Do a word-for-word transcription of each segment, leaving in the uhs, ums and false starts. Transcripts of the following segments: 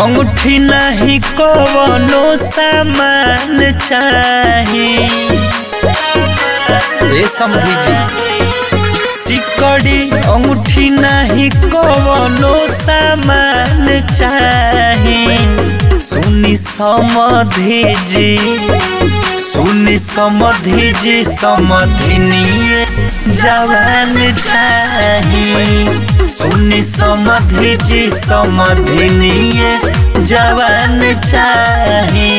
अंगूठी नहीं कवनो सामान चाही ए समझी जी सिकड़ी अंगूठी नहीं कवनो सामान चाही सुनी समधी जी सुनी समधी जी समधिनिए जवान चाही सुनी समधी जी समधिनिए जवान चाही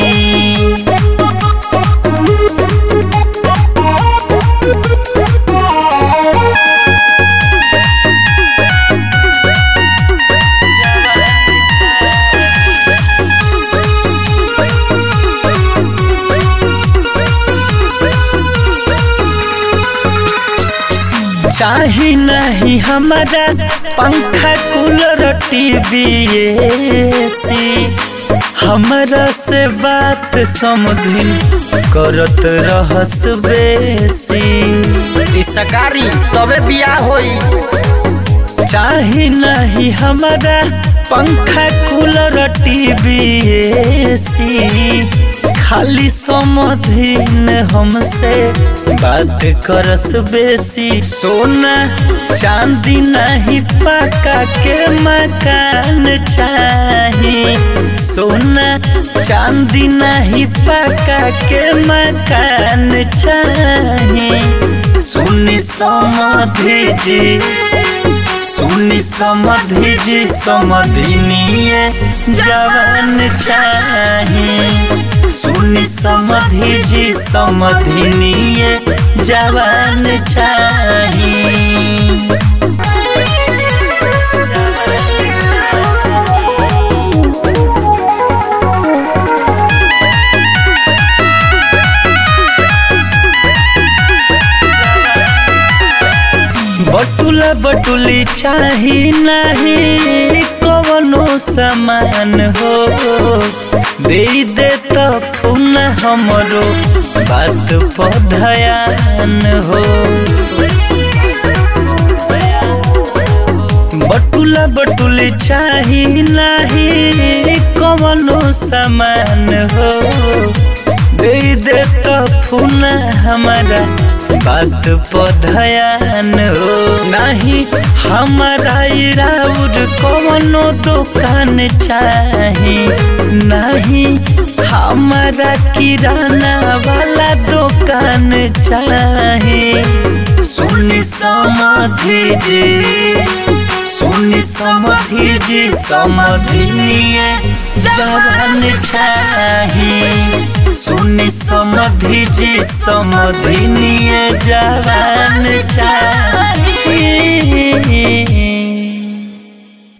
चाही नहीं हमारा पंखा कूलर टीवी एसी हमारा से बात समझी करत रहस बेसी सरकारी तबे बियाह होई। चाही नहीं हमारा पंखा कूलर टीवी एसी खाली समधिन हमसे बात करस बेसी सोना चांदी नहीं पका के मकान चाही सोना चांदी नहीं पका के मकान चाही सुनी समधी जी सुनी समधी जी समधिनिए जवान चाही सुनी समधी जी समधिनिए जवान चाही बटुला बटुली चाही नहीं कवनो समान हो दे दे तो फून हमरो बात पधयान हो बटुला बटुली चाही नहीं कवनो समान हो दे दे तो फून हमारा बात पधयान हो नहीं हमारा इराउर कवनो दुकान चाही नहीं हमारा किराना वाला दुकान चाही सुनी समधी जी सुनी समधी जी समधिनिए जवान चाही सुनी समधी जी समधिनिए जवान चाही।